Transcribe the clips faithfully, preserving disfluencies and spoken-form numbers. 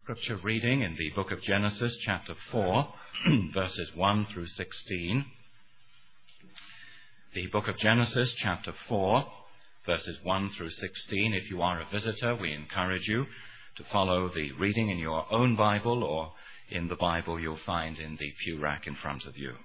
Scripture reading in the book of Genesis, chapter four, verses one through sixteen. The book of Genesis, chapter four, verses one through sixteen. If you are a visitor, we encourage you to follow the reading in your own Bible or in the Bible you'll find in the pew rack in front of you.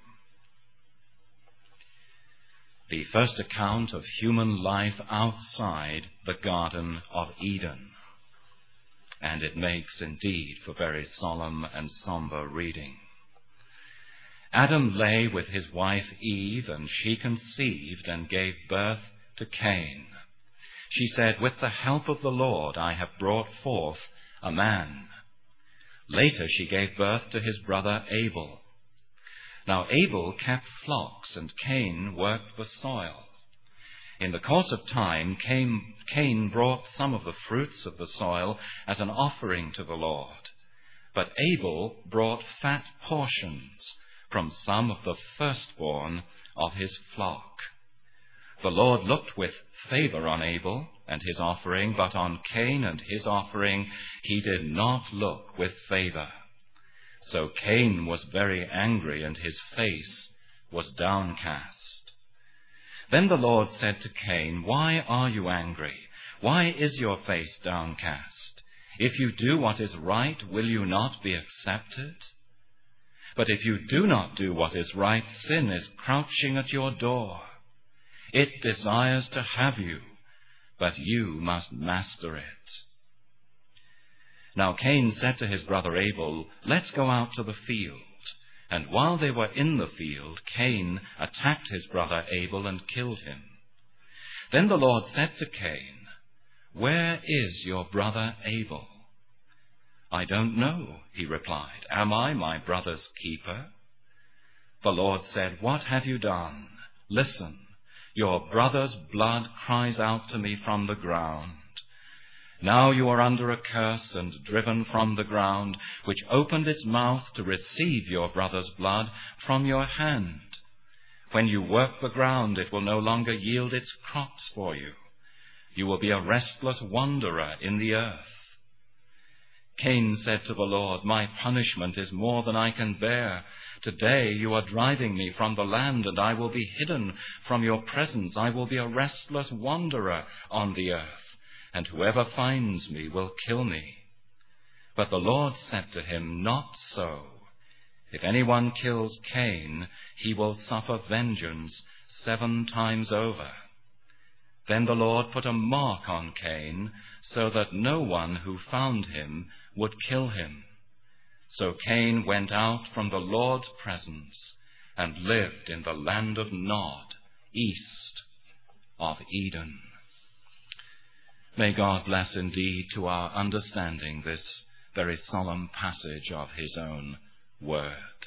The first account of human life outside the Garden of Eden. And it makes indeed for very solemn and somber reading. Adam lay with his wife Eve, and she conceived and gave birth to Cain. She said, "With the help of the Lord I have brought forth a man." Later she gave birth to his brother Abel. Now Abel kept flocks, and Cain worked the soil. In the course of time, Cain, Cain brought some of the fruits of the soil as an offering to the Lord. But Abel brought fat portions from some of the firstborn of his flock. The Lord looked with favor on Abel and his offering, but on Cain and his offering he did not look with favor. So Cain was very angry, and his face was downcast. Then the Lord said to Cain, "Why are you angry? Why is your face downcast? If you do what is right, will you not be accepted? But if you do not do what is right, sin is crouching at your door. It desires to have you, but you must master it." Now Cain said to his brother Abel, "Let's go out to the field." And while they were in the field, Cain attacked his brother Abel and killed him. Then the Lord said to Cain, "Where is your brother Abel?" "I don't know," he replied. "Am I my brother's keeper?" The Lord said, "What have you done? Listen, your brother's blood cries out to me from the ground. Now you are under a curse and driven from the ground, which opened its mouth to receive your brother's blood from your hand. When you work the ground, it will no longer yield its crops for you. You will be a restless wanderer in the earth." Cain said to the Lord, "My punishment is more than I can bear. Today you are driving me from the land, and I will be hidden from your presence. I will be a restless wanderer on the earth, and whoever finds me will kill me." But the Lord said to him, "Not so. If anyone kills Cain, he will suffer vengeance seven times over." Then the Lord put a mark on Cain, so that no one who found him would kill him. So Cain went out from the Lord's presence and lived in the land of Nod, east of Eden. May God bless indeed to our understanding this very solemn passage of his own word.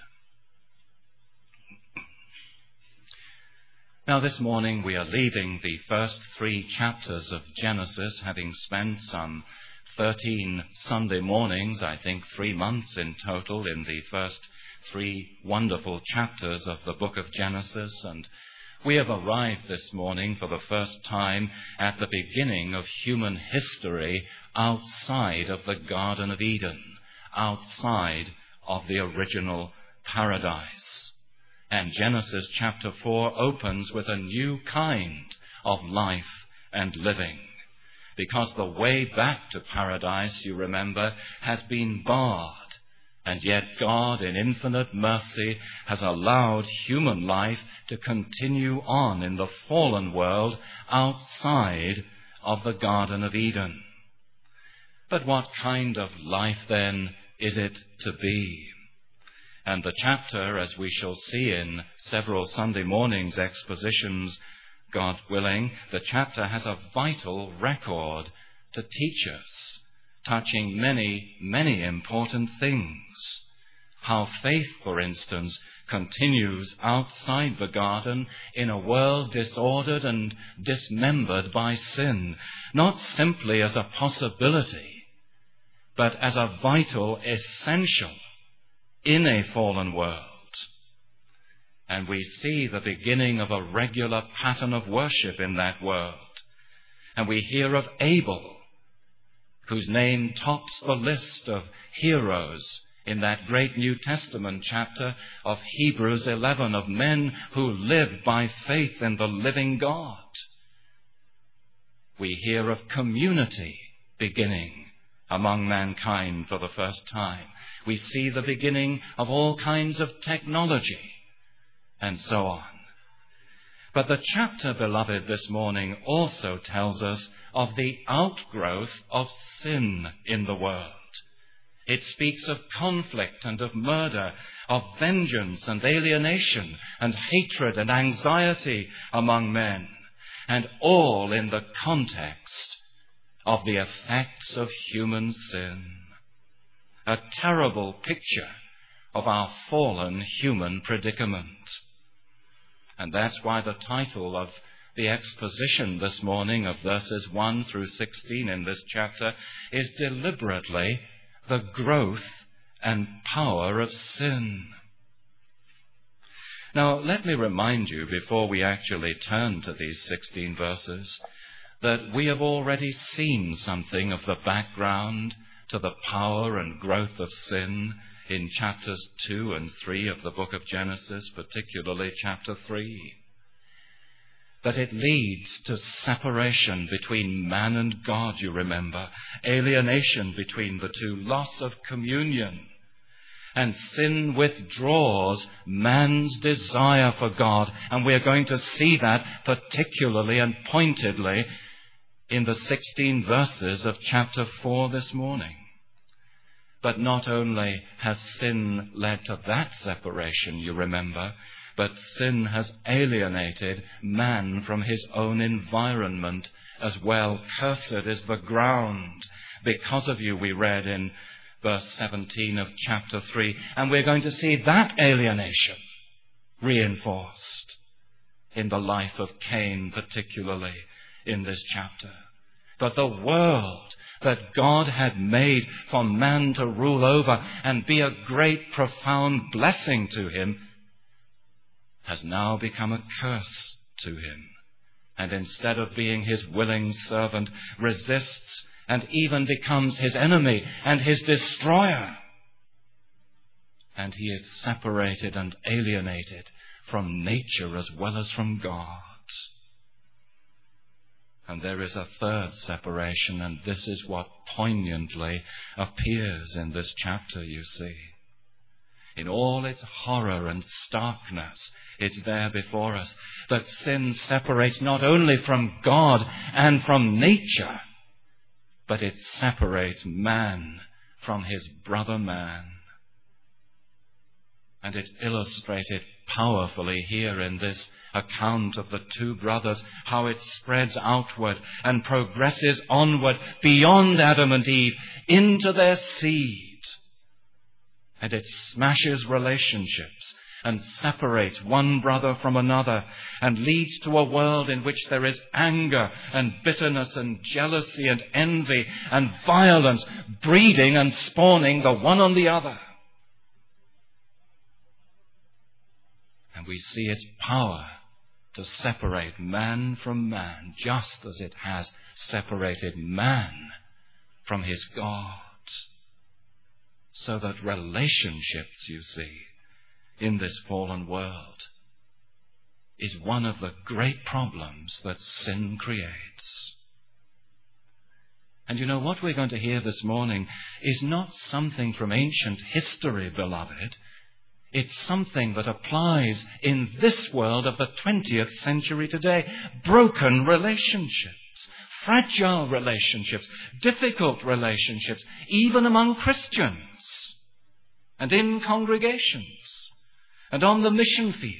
Now this morning we are leaving the first three chapters of Genesis, having spent some thirteen Sunday mornings, I think three months in total, in the first three wonderful chapters of the book of Genesis, and we have arrived this morning for the first time at the beginning of human history outside of the Garden of Eden, outside of the original paradise. And Genesis chapter four opens with a new kind of life and living, because the way back to paradise, you remember, has been barred. And yet God, in infinite mercy, has allowed human life to continue on in the fallen world outside of the Garden of Eden. But what kind of life, then, is it to be? And the chapter, as we shall see in several Sunday mornings' expositions, God willing, the chapter has a vital record to teach us, touching many, many important things. How faith, for instance, continues outside the garden in a world disordered and dismembered by sin, not simply as a possibility, but as a vital essential in a fallen world. And we see the beginning of a regular pattern of worship in that world. And we hear of Abel, whose name tops the list of heroes in that great New Testament chapter of Hebrews eleven, of men who live by faith in the living God. We hear of community beginning among mankind for the first time. We see the beginning of all kinds of technology, and so on. But the chapter, beloved, this morning also tells us of the outgrowth of sin in the world. It speaks of conflict and of murder, of vengeance and alienation and hatred and anxiety among men, and all in the context of the effects of human sin. A terrible picture of our fallen human predicament. And that's why the title of the exposition this morning of verses one through sixteen in this chapter is deliberately the growth and power of sin. Now, let me remind you, before we actually turn to these sixteen verses, that we have already seen something of the background to the power and growth of sin in chapters two and three of the book of Genesis, particularly chapter three. That it leads to separation between man and God, you remember, alienation between the two, loss of communion. And sin withdraws man's desire for God. And we're going to see that particularly and pointedly in the sixteen verses of chapter four this morning. But not only has sin led to that separation, you remember, but sin has alienated man from his own environment as well. Cursed is the ground because of you, we read in verse seventeen of chapter three. And we're going to see that alienation reinforced in the life of Cain, particularly in this chapter. But the world that God had made for man to rule over and be a great, profound blessing to him has now become a curse to him. And instead of being his willing servant, resists and even becomes his enemy and his destroyer. And he is separated and alienated from nature as well as from God. And there is a third separation, and this is what poignantly appears in this chapter, you see. In all its horror and starkness, it's there before us that sin separates not only from God and from nature, but it separates man from his brother man. And it's illustrated powerfully here in this account of the two brothers, how it spreads outward and progresses onward beyond Adam and Eve into their seed. And it smashes relationships and separates one brother from another and leads to a world in which there is anger and bitterness and jealousy and envy and violence, breeding and spawning the one on the other. And we see its power to separate man from man, just as it has separated man from his God. So that relationships, you see, in this fallen world is one of the great problems that sin creates. And you know, what we're going to hear this morning is not something from ancient history, beloved. It's something that applies in this world of the twentieth century today. Broken relationships, fragile relationships, difficult relationships, even among Christians and in congregations and on the mission field.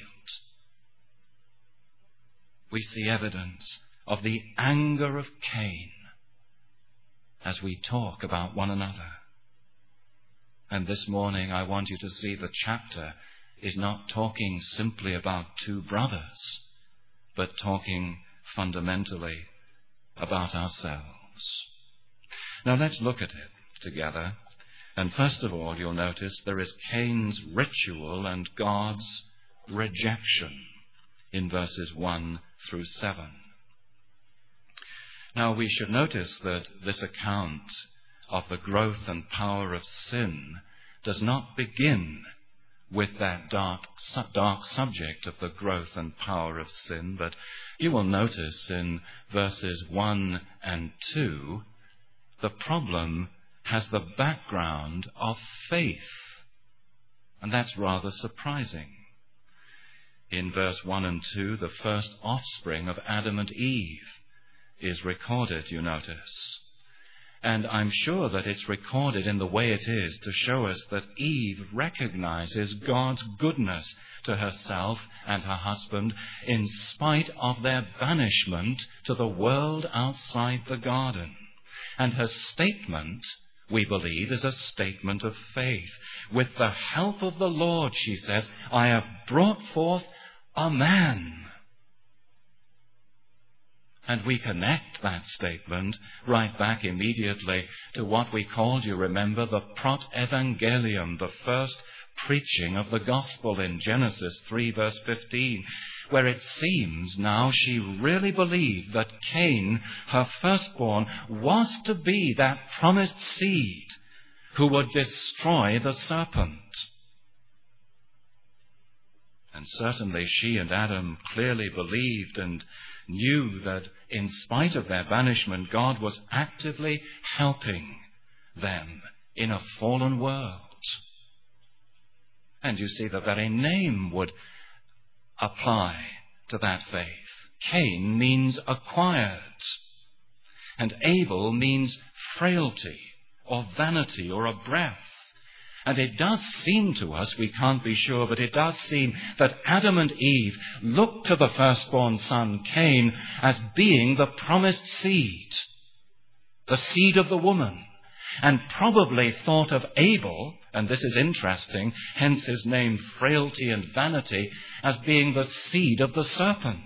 We see evidence of the anger of Cain as we talk about one another. And this morning I want you to see the chapter is not talking simply about two brothers, but talking fundamentally about ourselves. Now let's look at it together. And first of all, you'll notice there is Cain's ritual and God's rejection in verses one through seven. Now we should notice that this account of the growth and power of sin does not begin with that dark, dark subject of the growth and power of sin, but you will notice in verses one and two, the problem has the background of faith. And that's rather surprising. In verse one and two, the first offspring of Adam and Eve is recorded, you notice. And I'm sure that it's recorded in the way it is to show us that Eve recognizes God's goodness to herself and her husband in spite of their banishment to the world outside the garden. And her statement, we believe, is a statement of faith. With the help of the Lord, she says, I have brought forth a man. And we connect that statement right back immediately to what we called, you remember, the Prot-Evangelium, the first preaching of the gospel in Genesis three verse fifteen, where it seems now she really believed that Cain, her firstborn, was to be that promised seed who would destroy the serpent. And certainly she and Adam clearly believed and knew that in spite of their banishment, God was actively helping them in a fallen world. And you see, the very name would apply to that faith. Cain means acquired, and Abel means frailty or vanity or a breath. And it does seem to us, we can't be sure, but it does seem that Adam and Eve looked to the firstborn son, Cain, as being the promised seed, the seed of the woman, and probably thought of Abel, and this is interesting, hence his name Frailty and Vanity, as being the seed of the serpent.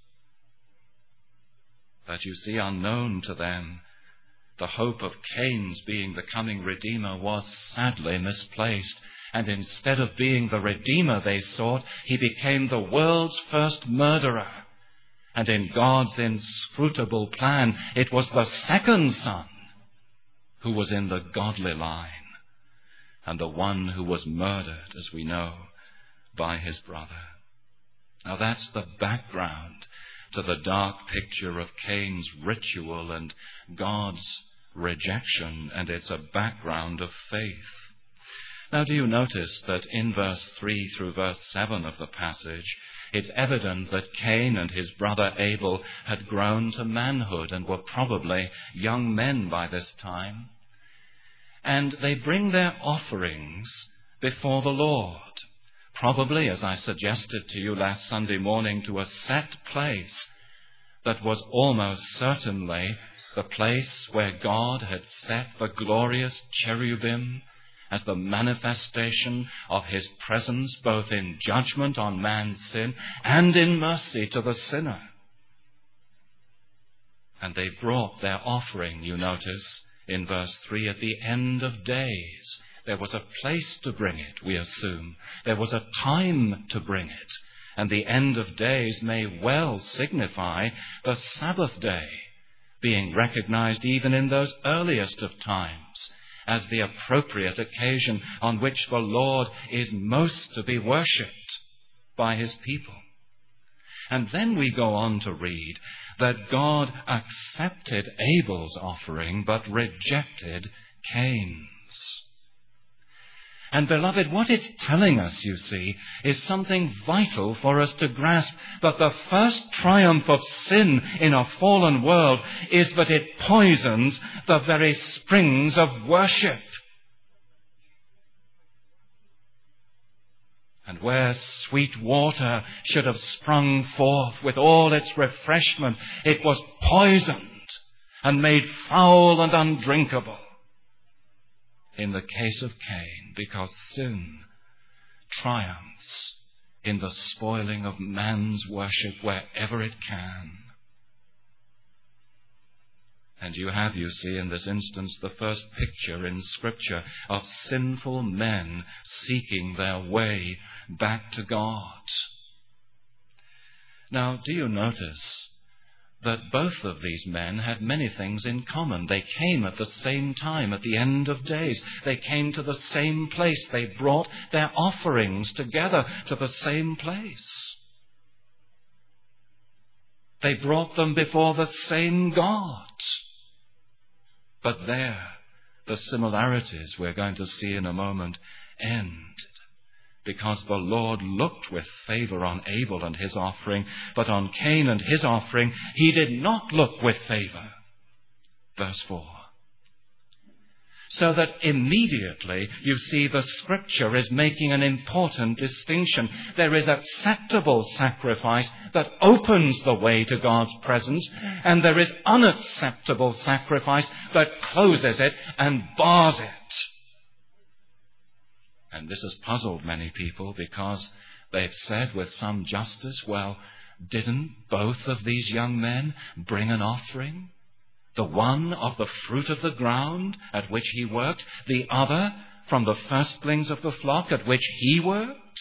But you see, unknown to them, the hope of Cain's being the coming Redeemer was sadly misplaced. And instead of being the Redeemer they sought, he became the world's first murderer. And in God's inscrutable plan, it was the second son who was in the godly line, and the one who was murdered, as we know, by his brother. Now that's the background to the dark picture of Cain's ritual and God's rejection, and it's a background of faith. Now, do you notice that in verse three through verse seven of the passage, it's evident that Cain and his brother Abel had grown to manhood and were probably young men by this time. And they bring their offerings before the Lord, probably, as I suggested to you last Sunday morning, to a set place that was almost certainly the place where God had set the glorious cherubim as the manifestation of his presence, both in judgment on man's sin and in mercy to the sinner. And they brought their offering, you notice, in verse three, at the end of days. There was a place to bring it, we assume. There was a time to bring it. And the end of days may well signify the Sabbath day, being recognized even in those earliest of times as the appropriate occasion on which the Lord is most to be worshipped by his people. And then we go on to read that God accepted Abel's offering but rejected Cain's. And beloved, what it's telling us, you see, is something vital for us to grasp, that the first triumph of sin in a fallen world is that it poisons the very springs of worship. And where sweet water should have sprung forth with all its refreshment, it was poisoned and made foul and undrinkable. In the case of Cain, because sin triumphs in the spoiling of man's worship wherever it can. And you have, you see, in this instance, the first picture in Scripture of sinful men seeking their way back to God. Now, do you notice that both of these men had many things in common. They came at the same time, at the end of days. They came to the same place. They brought their offerings together to the same place. They brought them before the same God. But there, the similarities we're going to see in a moment end, because the Lord looked with favor on Abel and his offering, but on Cain and his offering he did not look with favor. Verse four. So that immediately you see the Scripture is making an important distinction. There is acceptable sacrifice that opens the way to God's presence, and there is unacceptable sacrifice that closes it and bars it. And this has puzzled many people, because they've said with some justice, well, didn't both of these young men bring an offering? The one of the fruit of the ground at which he worked, the other from the firstlings of the flock at which he worked?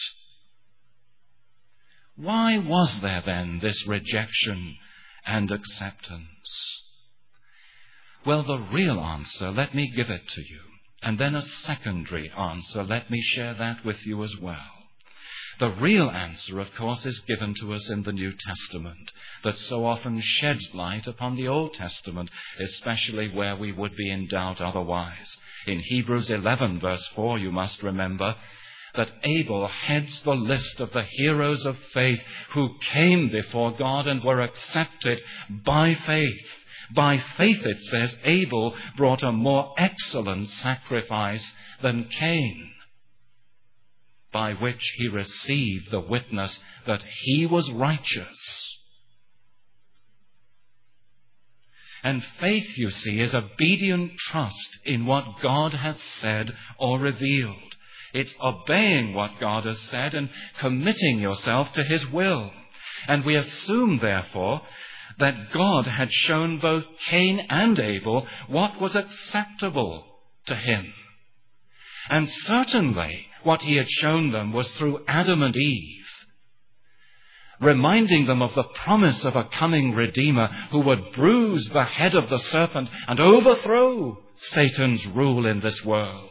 Why was there then this rejection and acceptance? Well, the real answer, let me give it to you. And then a secondary answer, let me share that with you as well. The real answer, of course, is given to us in the New Testament, that so often sheds light upon the Old Testament, especially where we would be in doubt otherwise. In Hebrews eleven, verse four, you must remember that Abel heads the list of the heroes of faith who came before God and were accepted by faith. By faith, it says, Abel brought a more excellent sacrifice than Cain, by which he received the witness that he was righteous. And faith, you see, is obedient trust in what God has said or revealed. It's obeying what God has said and committing yourself to his will. And we assume, therefore, that God had shown both Cain and Abel what was acceptable to him. And certainly what he had shown them was through Adam and Eve, reminding them of the promise of a coming Redeemer who would bruise the head of the serpent and overthrow Satan's rule in this world.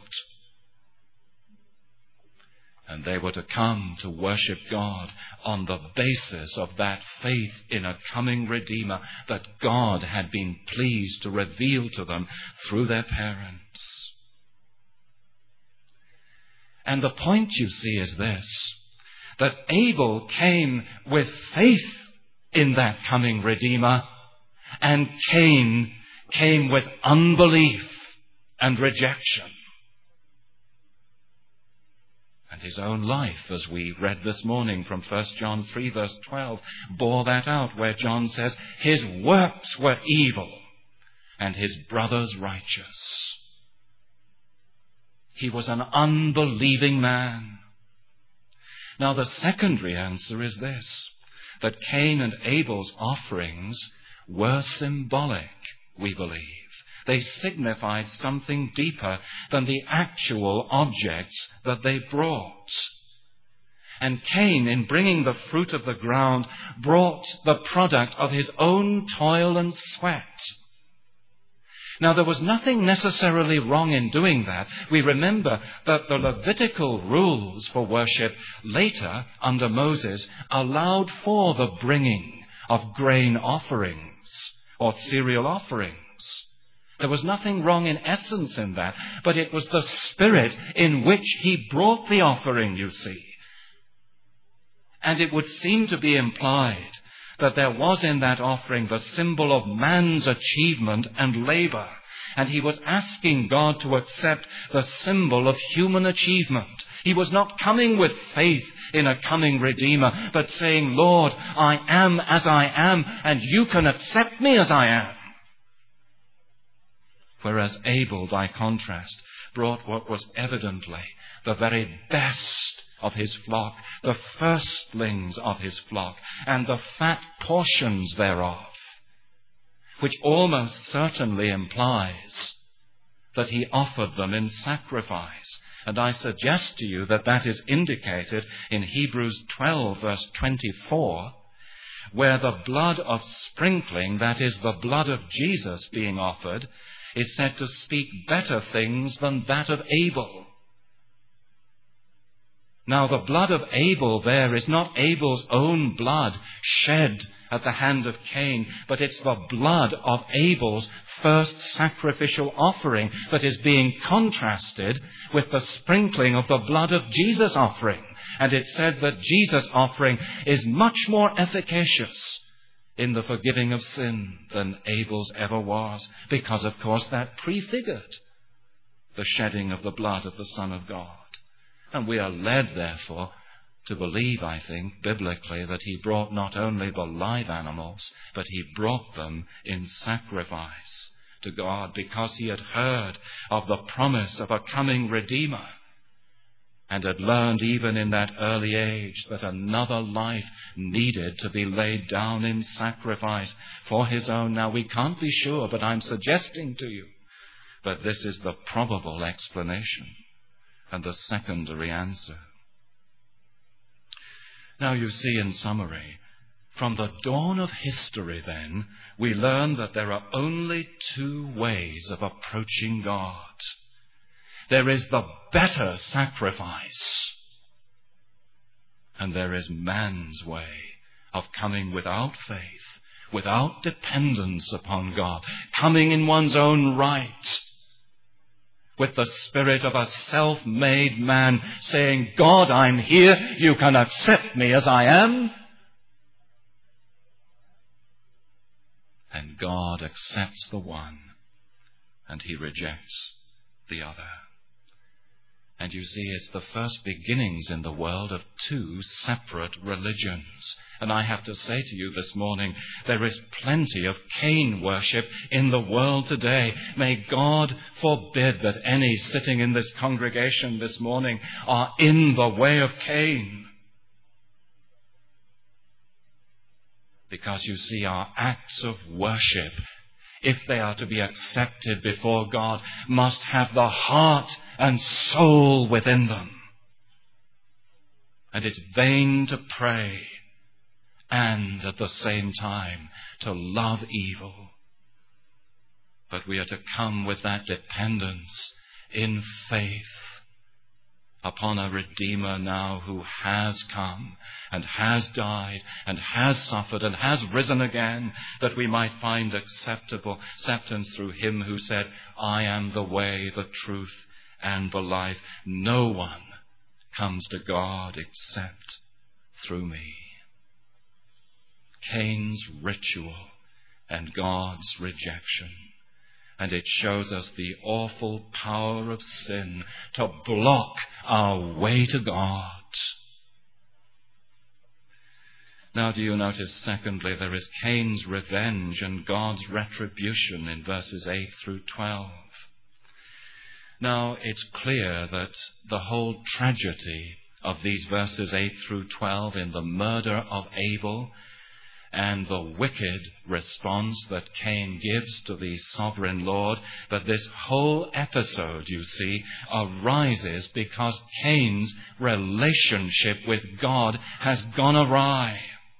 And they were to come to worship God on the basis of that faith in a coming Redeemer that God had been pleased to reveal to them through their parents. And the point, you see, is this, that Abel came with faith in that coming Redeemer, and Cain came with unbelief and rejection. And his own life, as we read this morning from First John three, verse twelve, bore that out, where John says, his works were evil and his brothers righteous. He was an unbelieving man. Now, the secondary answer is this, that Cain and Abel's offerings were symbolic, we believe. They signified something deeper than the actual objects that they brought. And Cain, in bringing the fruit of the ground, brought the product of his own toil and sweat. Now, there was nothing necessarily wrong in doing that. We remember that the Levitical rules for worship later, under Moses, allowed for the bringing of grain offerings or cereal offerings. There was nothing wrong in essence in that, but it was the spirit in which he brought the offering, you see. And it would seem to be implied that there was in that offering the symbol of man's achievement and labor. And he was asking God to accept the symbol of human achievement. He was not coming with faith in a coming Redeemer, but saying, Lord, I am as I am, and you can accept me as I am. Whereas Abel, by contrast, brought what was evidently the very best of his flock, the firstlings of his flock, and the fat portions thereof, which almost certainly implies that he offered them in sacrifice. And I suggest to you that that is indicated in Hebrews twelve, verse twenty-four, where the blood of sprinkling, that is, the blood of Jesus being offered, is said to speak better things than that of Abel. Now, the blood of Abel there is not Abel's own blood shed at the hand of Cain, but it's the blood of Abel's first sacrificial offering that is being contrasted with the sprinkling of the blood of Jesus' offering. And it's said that Jesus' offering is much more efficacious in the forgiving of sin than Abel's ever was, because, of course, that prefigured the shedding of the blood of the Son of God. And we are led, therefore, to believe, I think, biblically, that he brought not only the live animals, but he brought them in sacrifice to God, because he had heard of the promise of a coming Redeemer, and had learned even in that early age that another life needed to be laid down in sacrifice for his own. Now, we can't be sure, but I'm suggesting to you that this is the probable explanation and the secondary answer. Now, you see, in summary, from the dawn of history, then, we learn that there are only two ways of approaching God. There is the better sacrifice, and there is man's way of coming without faith, without dependence upon God, coming in one's own right, with the spirit of a self-made man saying, God, I'm here, you can accept me as I am. And God accepts the one, and he rejects the other. And you see, it's the first beginnings in the world of two separate religions. And I have to say to you this morning, there is plenty of Cain worship in the world today. May God forbid that any sitting in this congregation this morning are in the way of Cain. Because you see, our acts of worship, if they are to be accepted before God, must have the heart and soul within them. And it's vain to pray and at the same time to love evil. But we are to come with that dependence in faith upon a Redeemer now who has come and has died and has suffered and has risen again, that we might find acceptable acceptance through him who said, I am the way, the truth, and the life. No one comes to God except through me. Cain's ritual and God's rejection. And it shows us the awful power of sin to block our way to God. Now, do you notice, secondly, there is Cain's revenge and God's retribution in verses eight through twelve. Now, it's clear that the whole tragedy of these verses eight through twelve in the murder of Abel and the wicked response that Cain gives to the sovereign Lord, that this whole episode, you see, arises because Cain's relationship with God has gone awry.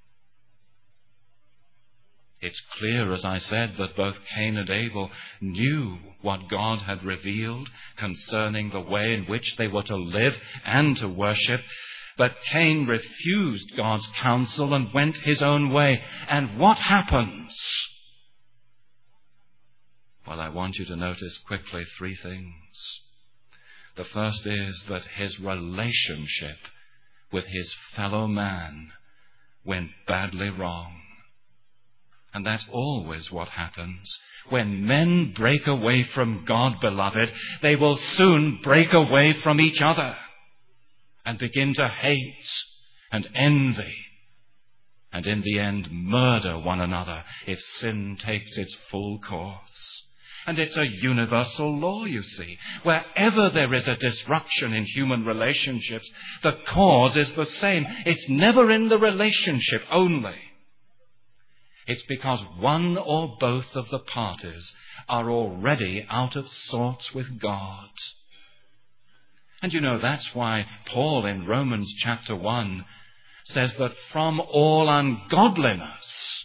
It's clear, as I said, that both Cain and Abel knew what God had revealed concerning the way in which they were to live and to worship. But Cain refused God's counsel and went his own way. And what happens? Well, I want you to notice quickly three things. The first is that his relationship with his fellow man went badly wrong. And that's always what happens. When men break away from God, beloved, they will soon break away from each other and begin to hate and envy and in the end murder one another if sin takes its full course. And it's a universal law, you see. Wherever there is a disruption in human relationships, the cause is the same. It's never in the relationship only. It's because one or both of the parties are already out of sorts with God. And you know, that's why Paul in Romans chapter one says that from all ungodliness,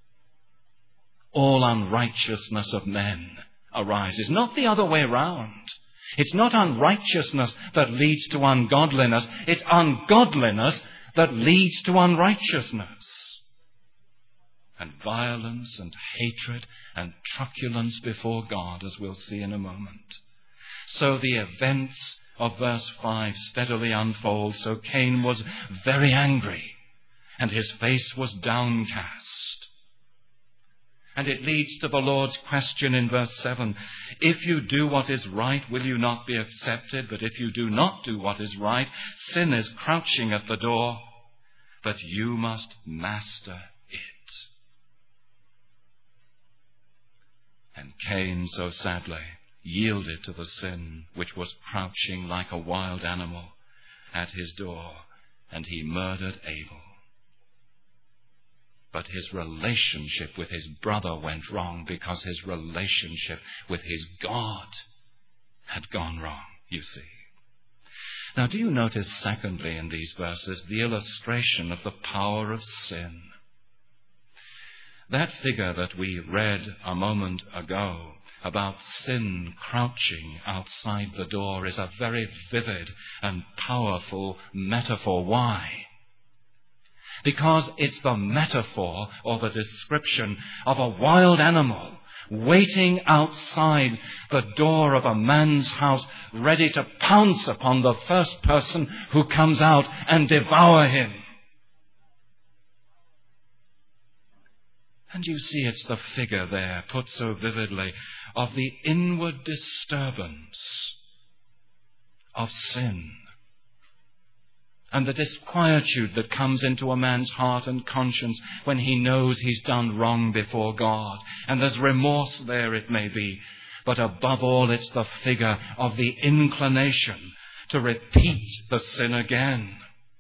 all unrighteousness of men arises. Not the other way round. It's not unrighteousness that leads to ungodliness. It's ungodliness that leads to unrighteousness. And violence and hatred and truculence before God, as we'll see in a moment. So the events of verse five steadily unfold. So Cain was very angry, and his face was downcast. And it leads to the Lord's question in verse seven. If you do what is right, will you not be accepted? But if you do not do what is right, sin is crouching at the door, but you must master it. And Cain, so sadly, yielded to the sin which was crouching like a wild animal at his door, and he murdered Abel. But his relationship with his brother went wrong because his relationship with his God had gone wrong, you see. Now, do you notice, secondly, in these verses, the illustration of the power of sin? That figure that we read a moment ago about sin crouching outside the door is a very vivid and powerful metaphor. Why? Because it's the metaphor or the description of a wild animal waiting outside the door of a man's house, ready to pounce upon the first person who comes out and devour him. And you see, it's the figure there, put so vividly, of the inward disturbance of sin. And the disquietude that comes into a man's heart and conscience when he knows he's done wrong before God. And there's remorse there, it may be. But above all, it's the figure of the inclination to repeat the sin again.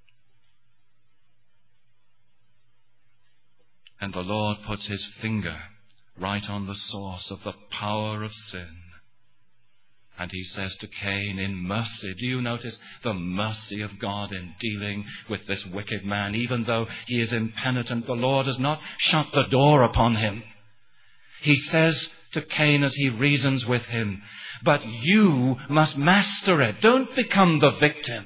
And the Lord puts his finger right on the source of the power of sin. And he says to Cain, in mercy, do you notice the mercy of God in dealing with this wicked man? Even though he is impenitent, the Lord has not shut the door upon him. He says to Cain as he reasons with him, but you must master it. Don't become the victim,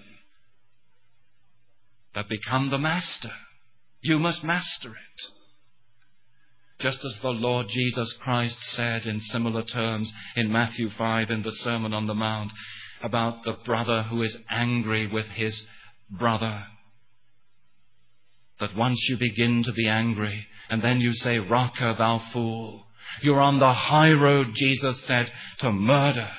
but become the master. You must master it. Just as the Lord Jesus Christ said in similar terms in Matthew five in the Sermon on the Mount about the brother who is angry with his brother. That once you begin to be angry and then you say, Raca, thou fool, you're on the high road, Jesus said, to murder.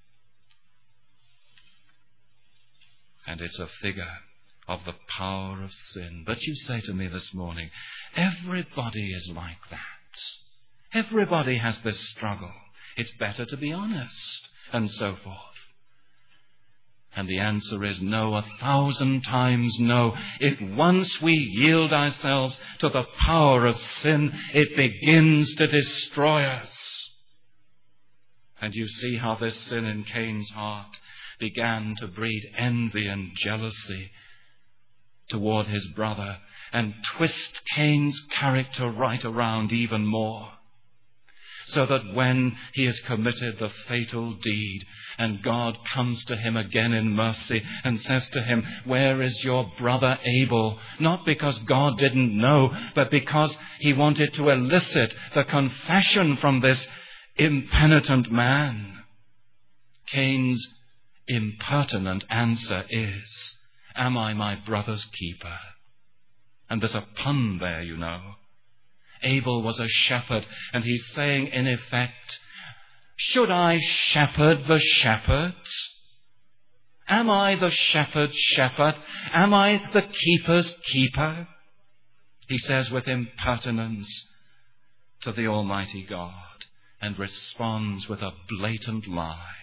And it's a figure of the power of sin. But you say to me this morning, everybody is like that. Everybody has this struggle. It's better to be honest, and so forth. And the answer is no, a thousand times no. If once we yield ourselves to the power of sin, it begins to destroy us. And you see how this sin in Cain's heart began to breed envy and jealousy toward his brother and twist Cain's character right around even more. So that when he has committed the fatal deed and God comes to him again in mercy and says to him, where is your brother Abel? Not because God didn't know, but because he wanted to elicit the confession from this impenitent man. Cain's impertinent answer is, am I my brother's keeper? And there's a pun there, you know. Abel was a shepherd, and he's saying, in effect, should I shepherd the shepherds? Am I the shepherd's shepherd? Am I the keeper's keeper? He says with impertinence to the Almighty God, and responds with a blatant lie.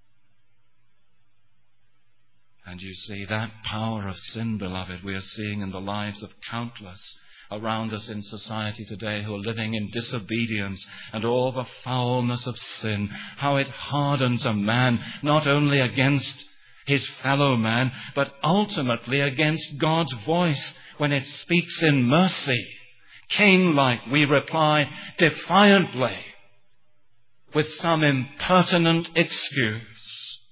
And you see, that power of sin, beloved, we are seeing in the lives of countless around us in society today who are living in disobedience and all the foulness of sin, how it hardens a man not only against his fellow man, but ultimately against God's voice when it speaks in mercy, Cain-like, we reply defiantly with some impertinent excuse.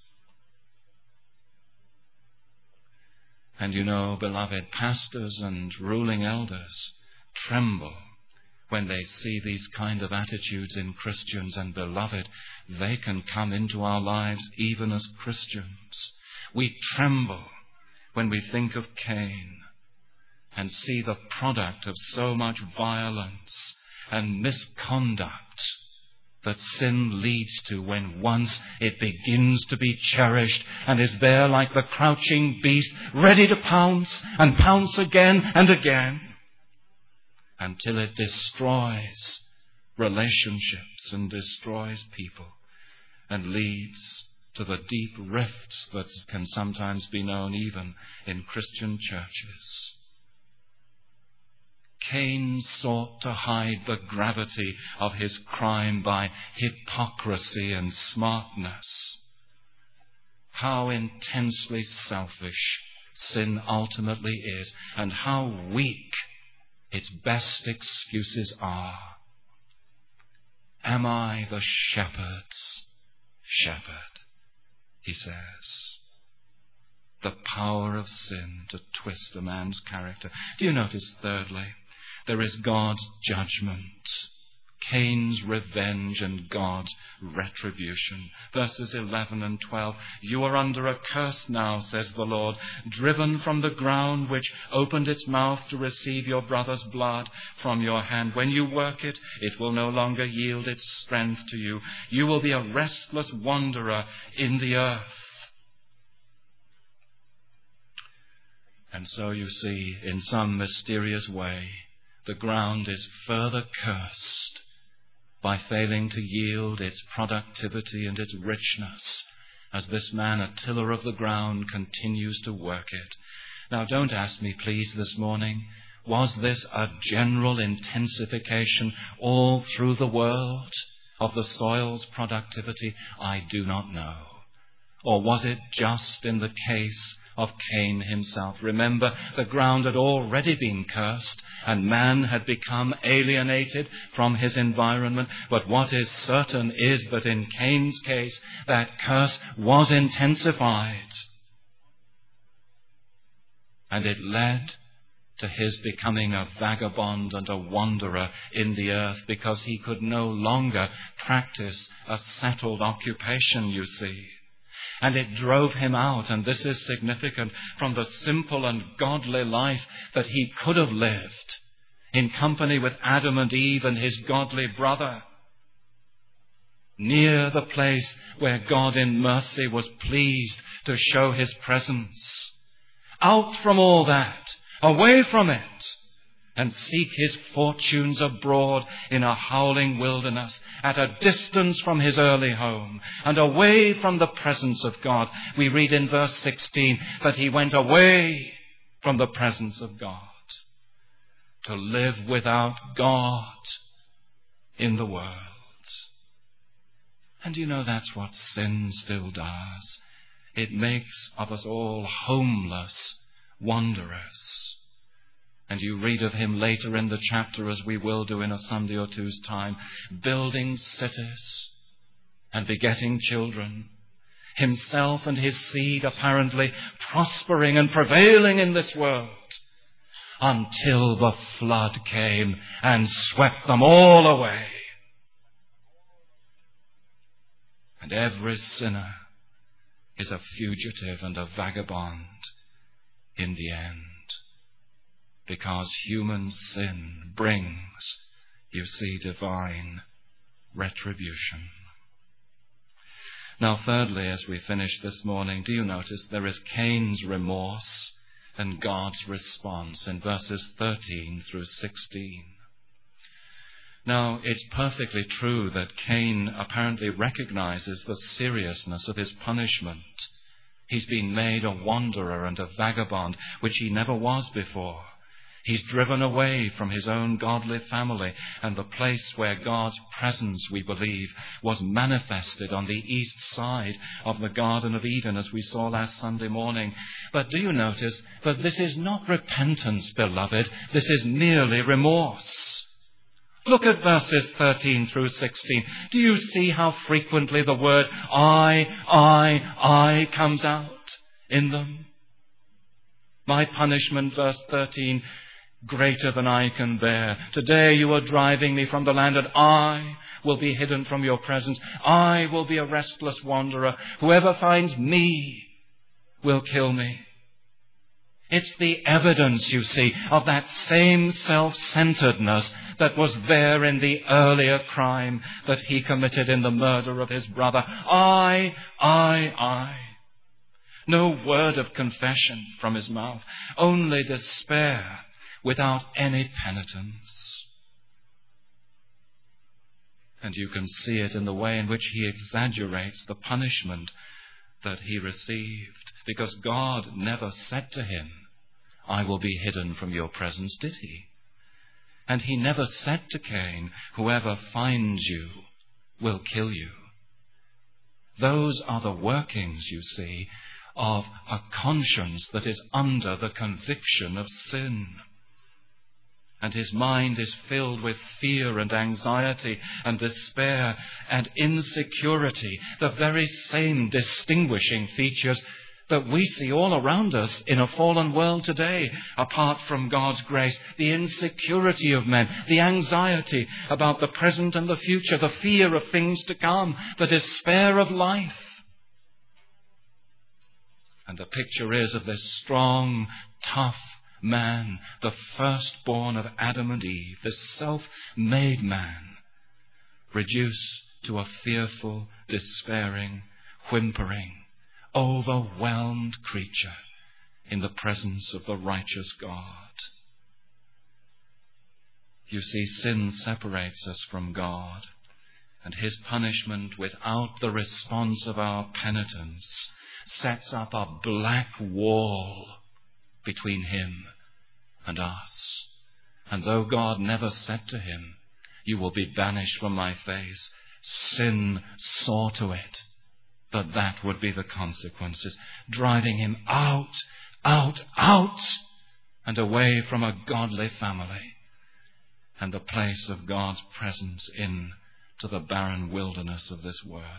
And you know, beloved, pastors and ruling elders tremble when they see these kind of attitudes in Christians. And beloved, they can come into our lives even as Christians. We tremble when we think of Cain and see the product of so much violence and misconduct that sin leads to when once it begins to be cherished and is there like the crouching beast, ready to pounce and pounce again and again until it destroys relationships and destroys people and leads to the deep rifts that can sometimes be known even in Christian churches. Cain sought to hide the gravity of his crime by hypocrisy and smartness. How intensely selfish sin ultimately is, and how weak its best excuses are. Am I the shepherd's shepherd? He says. The power of sin to twist a man's character. Do you notice, thirdly, there is God's judgment, Cain's revenge and God's retribution. Verses eleven and twelve. You are under a curse now, says the Lord, driven from the ground which opened its mouth to receive your brother's blood from your hand. When you work it, it will no longer yield its strength to you. You will be a restless wanderer in the earth. And so you see, in some mysterious way, the ground is further cursed by failing to yield its productivity and its richness as this man, a tiller of the ground, continues to work it. Now, don't ask me, please, this morning, was this a general intensification all through the world of the soil's productivity? I do not know. Or was it just in the case of Cain himself? Remember, the ground had already been cursed and man had become alienated from his environment. But what is certain is that in Cain's case, that curse was intensified. And it led to his becoming a vagabond and a wanderer in the earth, because he could no longer practice a settled occupation, you see. And it drove him out, and this is significant, from the simple and godly life that he could have lived in company with Adam and Eve and his godly brother, near the place where God in mercy was pleased to show his presence. Out from all that, away from it, and seek his fortunes abroad in a howling wilderness, at a distance from his early home, and away from the presence of God. We read in verse sixteen that he went away from the presence of God to live without God in the world. And you know that's what sin still does. It makes of us all homeless wanderers. And you read of him later in the chapter, as we will do in a Sunday or two's time, building cities and begetting children, himself and his seed apparently prospering and prevailing in this world, until the flood came and swept them all away. And every sinner is a fugitive and a vagabond in the end. Because human sin brings, you see, divine retribution. Now, thirdly, as we finish this morning, do you notice there is Cain's remorse and God's response in verses thirteen through sixteen. Now, it's perfectly true that Cain apparently recognizes the seriousness of his punishment. He's been made a wanderer and a vagabond, which he never was before. He's driven away from his own godly family and the place where God's presence, we believe, was manifested on the east side of the Garden of Eden, as we saw last Sunday morning. But do you notice that this is not repentance, beloved? This is merely remorse. Look at verses thirteen through sixteen. Do you see how frequently the word I, I, I comes out in them? My punishment, verse thirteen, greater than I can bear. Today you are driving me from the land, and I will be hidden from your presence. I will be a restless wanderer. Whoever finds me will kill me. It's the evidence, you see, of that same self-centeredness that was there in the earlier crime that he committed in the murder of his brother. I, I, I. No word of confession from his mouth, only despair without any penitence. And you can see it in the way in which he exaggerates the punishment that he received, because God never said to him, I will be hidden from your presence, did he? And he never said to Cain, whoever finds you will kill you. Those are the workings, you see, of a conscience that is under the conviction of sin. And his mind is filled with fear and anxiety and despair and insecurity, the very same distinguishing features that we see all around us in a fallen world today, apart from God's grace. The insecurity of men, the anxiety about the present and the future, the fear of things to come, the despair of life. And the picture is of this strong, tough man, the firstborn of Adam and Eve, this self-made man, reduced to a fearful, despairing, whimpering, overwhelmed creature in the presence of the righteous God. You see, sin separates us from God, and his punishment without the response of our penitence sets up a black wall between him and us. And though God never said to him, you will be banished from my face, sin saw to it that that would be the consequences, driving him out, out, out, and away from a godly family and the place of God's presence in to the barren wilderness of this world.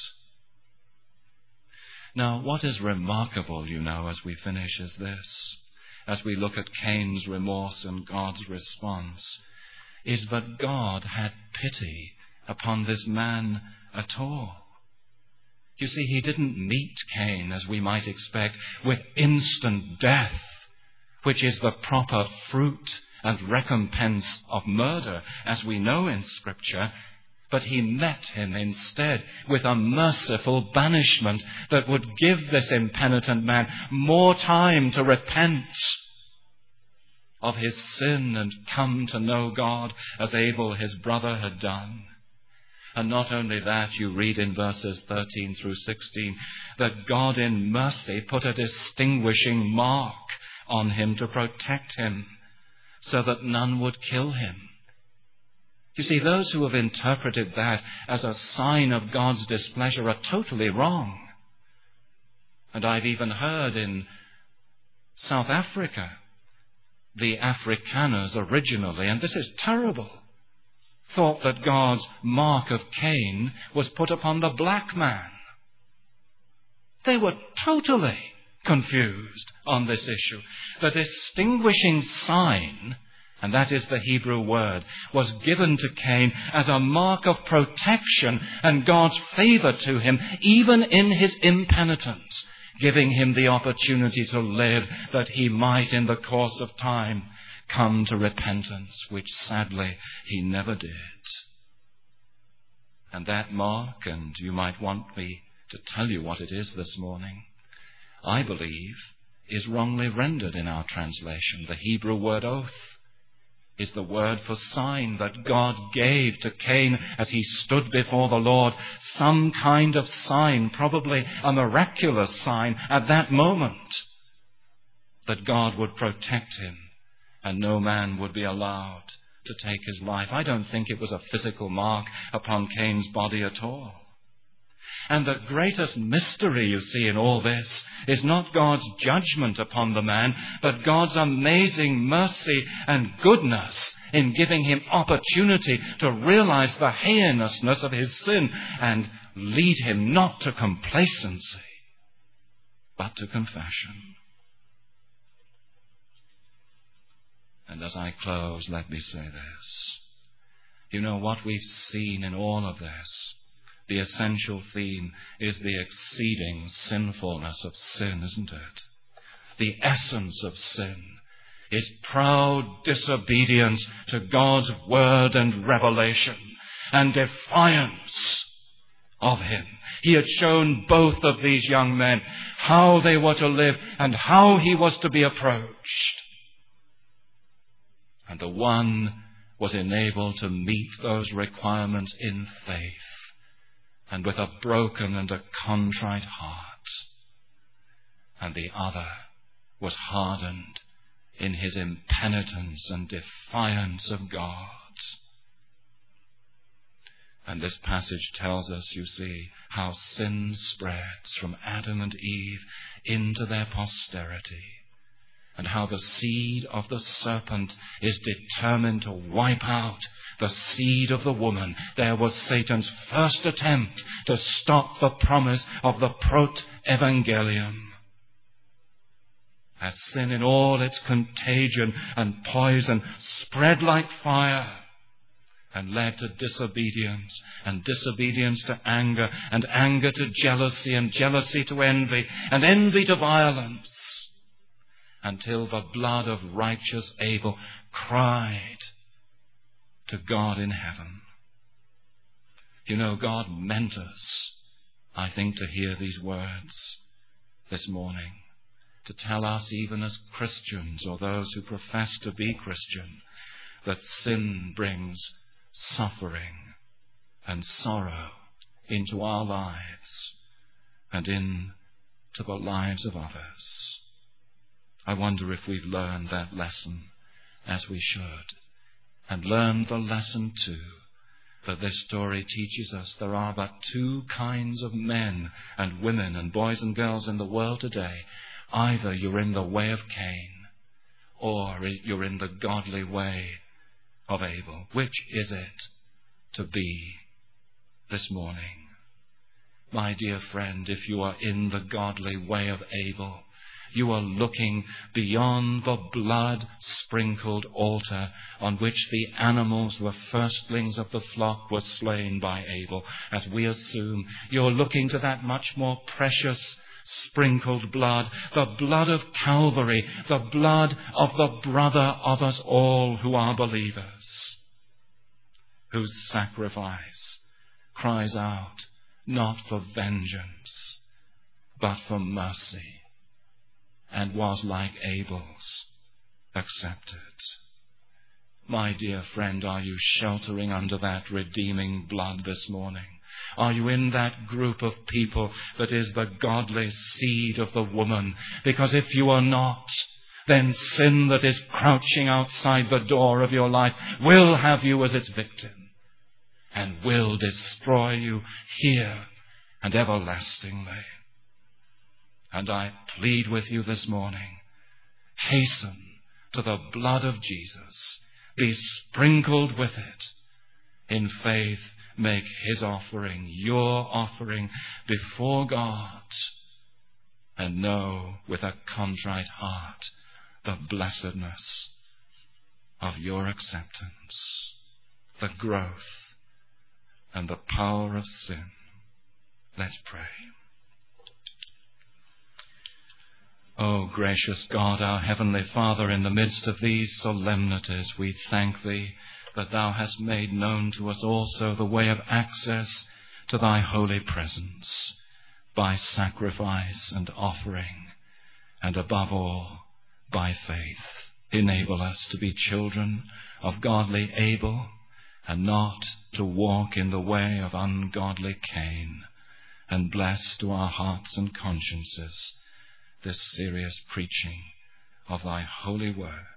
Now, what is remarkable, you know, as we finish is this, as we look at Cain's remorse and God's response, is that God had pity upon this man at all. You see, he didn't meet Cain, as we might expect, with instant death, which is the proper fruit and recompense of murder, as we know in Scripture. But he met him instead with a merciful banishment that would give this impenitent man more time to repent of his sin and come to know God as Abel, his brother, had done. And not only that, you read in verses thirteen through sixteen that God in mercy put a distinguishing mark on him to protect him so that none would kill him. You see, those who have interpreted that as a sign of God's displeasure are totally wrong. And I've even heard in South Africa, the Afrikaners originally, and this is terrible, thought that God's mark of Cain was put upon the black man. They were totally confused on this issue. The distinguishing sign, and that is the Hebrew word, was given to Cain as a mark of protection and God's favor to him, even in his impenitence, giving him the opportunity to live that he might in the course of time come to repentance, which sadly he never did. And that mark, and you might want me to tell you what it is this morning, I believe is wrongly rendered in our translation. The Hebrew word oath is the word for sign that God gave to Cain as he stood before the Lord, some kind of sign, probably a miraculous sign at that moment, that God would protect him and no man would be allowed to take his life. I don't think it was a physical mark upon Cain's body at all. And the greatest mystery, you see, in all this is not God's judgment upon the man, but God's amazing mercy and goodness in giving him opportunity to realize the heinousness of his sin and lead him not to complacency, but to confession. And as I close, let me say this. You know, what we've seen in all of this, the essential theme is the exceeding sinfulness of sin, isn't it? The essence of sin is proud disobedience to God's word and revelation and defiance of him. He had shown both of these young men how they were to live and how he was to be approached. And the one was enabled to meet those requirements in faith and with a broken and a contrite heart. And the other was hardened in his impenitence and defiance of God. And this passage tells us, you see, how sin spreads from Adam and Eve into their posterity, and how the seed of the serpent is determined to wipe out the seed of the woman. There was Satan's first attempt to stop the promise of the prot-evangelium. As sin in all its contagion and poison spread like fire and led to disobedience, and disobedience to anger, and anger to jealousy, and jealousy to envy, and envy to violence, until the blood of righteous Abel cried to God in heaven. You know, God meant us, I think, to hear these words this morning, to tell us, even as Christians, or those who profess to be Christian, that sin brings suffering and sorrow into our lives and into the lives of others. I wonder if we've learned that lesson as we should, and learned the lesson too that this story teaches us there are but two kinds of men and women and boys and girls in the world today. Either you're in the way of Cain, or you're in the godly way of Abel. Which is it to be this morning? My dear friend, if you are in the godly way of Abel, you are looking beyond the blood-sprinkled altar on which the animals, the firstlings of the flock, were slain by Abel, as we assume. You're looking to that much more precious sprinkled blood, the blood of Calvary, the blood of the brother of us all who are believers, whose sacrifice cries out not for vengeance, but for mercy, and was like Abel's, accepted. My dear friend, are you sheltering under that redeeming blood this morning? Are you in that group of people that is the godly seed of the woman? Because if you are not, then sin that is crouching outside the door of your life will have you as its victim and will destroy you here and everlastingly. And I plead with you this morning, hasten to the blood of Jesus. Be sprinkled with it. In faith, make his offering your offering before God, and know with a contrite heart the blessedness of your acceptance, the growth and the power of sin. Let's pray. O gracious God, our Heavenly Father, in the midst of these solemnities, we thank Thee that Thou hast made known to us also the way of access to Thy holy presence by sacrifice and offering, and above all, by faith. Enable us to be children of godly Abel, and not to walk in the way of ungodly Cain, and bless to our hearts and consciences this serious preaching of Thy holy word.